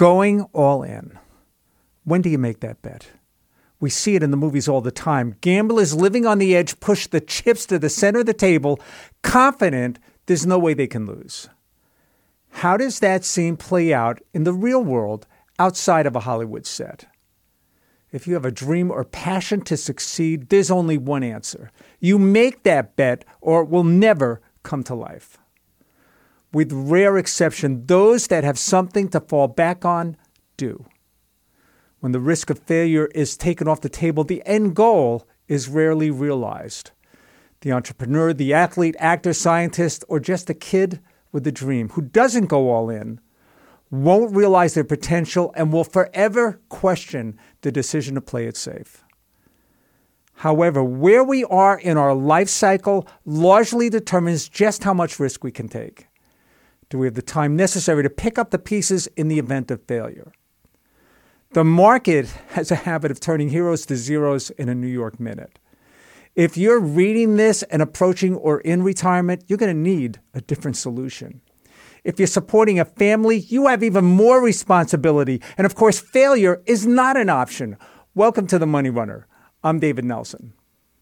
Going all in. When do you make that bet? We see it in the movies all the time. Gamblers living on the edge push the chips to the center of the table, confident there's no way they can lose. How does that scene play out in the real world outside of a Hollywood set? If you have a dream or passion to succeed, there's only one answer. You make that bet or it will never come to life. With rare exception, those that have something to fall back on do. When the risk of failure is taken off the table, the end goal is rarely realized. The entrepreneur, the athlete, actor, scientist, or just a kid with a dream who doesn't go all in won't realize their potential and will forever question the decision to play it safe. However, where we are in our life cycle largely determines just how much risk we can take. Do we have the time necessary to pick up the pieces in the event of failure? The market has a habit of turning heroes to zeros in a New York minute. If you're reading this and approaching or in retirement, you're going to need a different solution. If you're supporting a family, you have even more responsibility. And of course, failure is not an option. Welcome to The Money Runner. I'm David Nelson.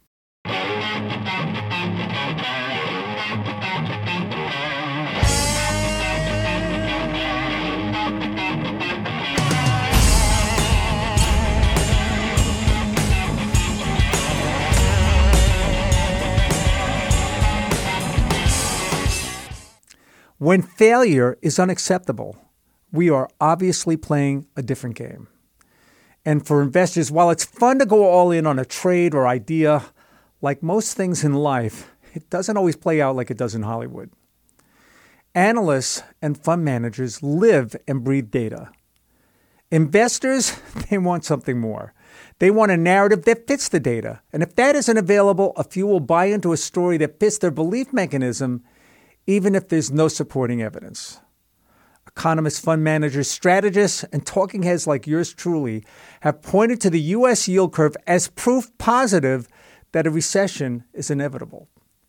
When failure is unacceptable, we are obviously playing a different game. And for investors, while it's fun to go all in on a trade or idea, like most things in life, it doesn't always play out like it does in Hollywood. Analysts and fund managers live and breathe data. Investors, they want something more. They want a narrative that fits the data. And if that isn't available, a few will buy into a story that fits their belief mechanism, even if there's no supporting evidence. Economists, fund managers, strategists, and talking heads like yours truly have pointed to the U.S. yield curve as proof positive that a recession is inevitable.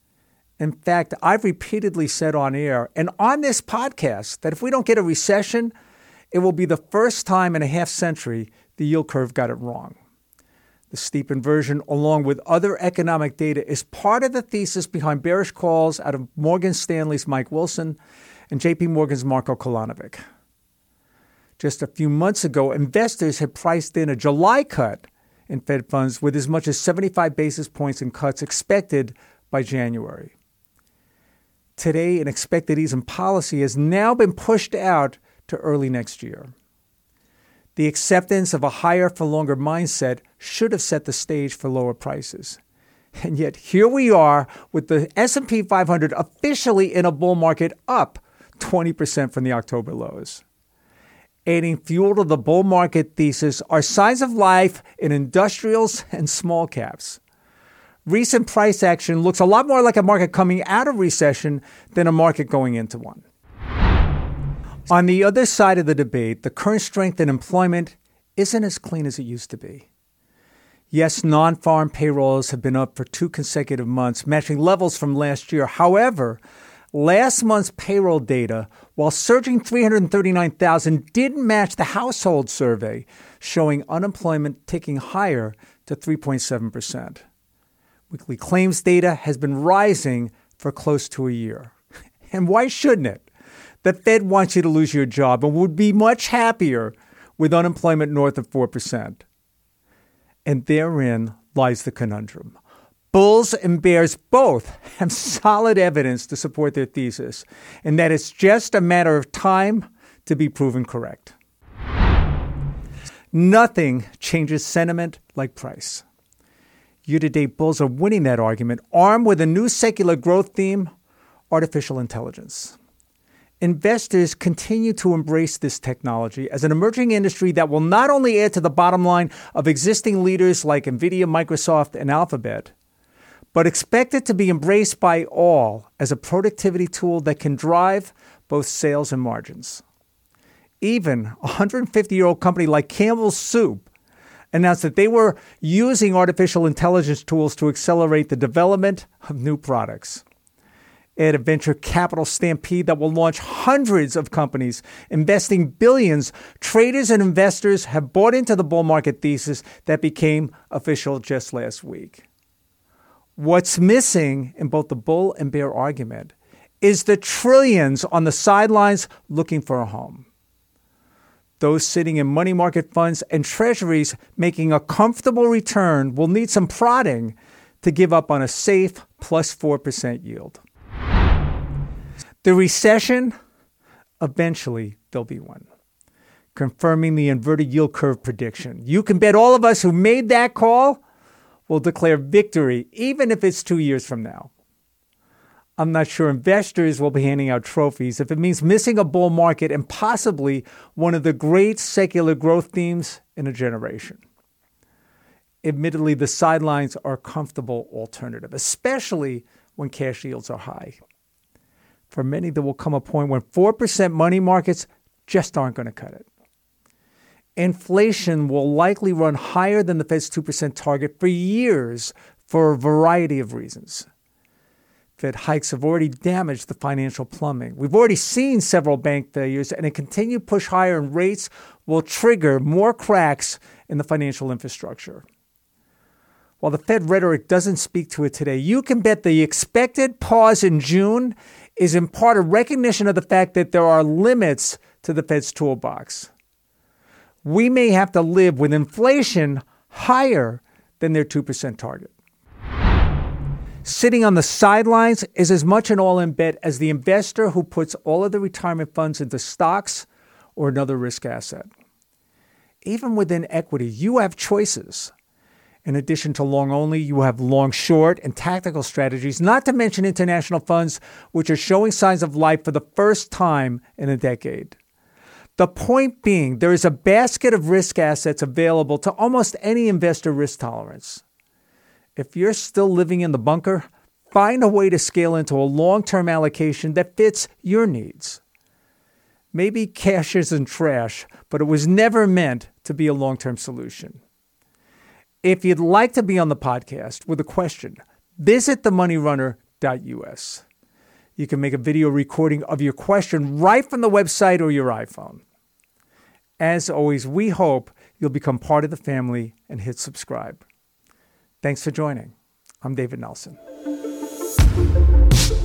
In fact, I've repeatedly said on air and on this podcast that if we don't get a recession, it will be the first time in a half century the yield curve got it wrong. The steep inversion, along with other economic data, is part of the thesis behind bearish calls out of Morgan Stanley's Mike Wilson and J.P. Morgan's Marko Kolanovic. Just a few months ago, investors had priced in a July cut in Fed funds with as much as 75 basis points in cuts expected by January. Today, an expected ease in policy has now been pushed out to early next year. The acceptance of a higher-for-longer mindset should have set the stage for lower prices. And yet here we are with the S&P 500 officially in a bull market up 20% from the October lows. Adding fuel to the bull market thesis are signs of life in industrials and small caps. Recent price action looks a lot more like a market coming out of recession than a market going into one. On the other side of the debate, the current strength in employment isn't as clean as it used to be. Yes, non-farm payrolls have been up for 2 consecutive months, matching levels from last year. However, last month's payroll data, while surging 339,000, didn't match the household survey, showing unemployment ticking higher to 3.7%. Weekly claims data has been rising for close to a year. And why shouldn't it? The Fed wants you to lose your job and would be much happier with unemployment north of 4%. And therein lies the conundrum. Bulls and bears both have solid evidence to support their thesis, and that it's just a matter of time to be proven correct. Nothing changes sentiment like price. Year-to-date bulls are winning that argument, armed with a new secular growth theme, artificial intelligence. Investors continue to embrace this technology as an emerging industry that will not only add to the bottom line of existing leaders like NVIDIA, Microsoft, and Alphabet, but expect it to be embraced by all as a productivity tool that can drive both sales and margins. Even a 150-year-old company like Campbell's Soup announced that they were using artificial intelligence tools to accelerate the development of new products. add a venture capital stampede that will launch hundreds of companies, investing billions, traders and investors have bought into the bull market thesis that became official just last week. What's missing in both the bull and bear argument is the trillions on the sidelines looking for a home. Those sitting in money market funds and treasuries making a comfortable return will need some prodding to give up on a safe plus 4% yield. The recession, eventually there'll be one, confirming the inverted yield curve prediction. You can bet all of us who made that call will declare victory, even if it's 2 years from now. I'm not sure investors will be handing out trophies if it means missing a bull market and possibly one of the great secular growth themes in a generation. Admittedly, the sidelines are a comfortable alternative, especially when cash yields are high. For many, there will come a point when 4% money markets just aren't going to cut it. Inflation will likely run higher than the Fed's 2% target for years for a variety of reasons. Fed hikes have already damaged the financial plumbing. We've already seen several bank failures, and a continued push higher in rates will trigger more cracks in the financial infrastructure. While the Fed rhetoric doesn't speak to it today, you can bet the expected pause in June is in part a recognition of the fact that there are limits to the Fed's toolbox. We may have to live with inflation higher than their 2% target. Sitting on the sidelines is as much an all-in bet as the investor who puts all of the retirement funds into stocks or another risk asset. Even within equity, you have choices. In addition to long only, you have long short and tactical strategies, not to mention international funds, which are showing signs of life for the first time in a decade. The point being, there is a basket of risk assets available to almost any investor risk tolerance. If you're still living in the bunker, find a way to scale into a long-term allocation that fits your needs. Maybe cash isn't trash, but it was never meant to be a long-term solution. If you'd like to be on the podcast with a question, visit themoneyrunner.us. You can make a video recording of your question right from the website or your iPhone. As always, we hope you'll become part of the family and hit subscribe. Thanks for joining. I'm David Nelson.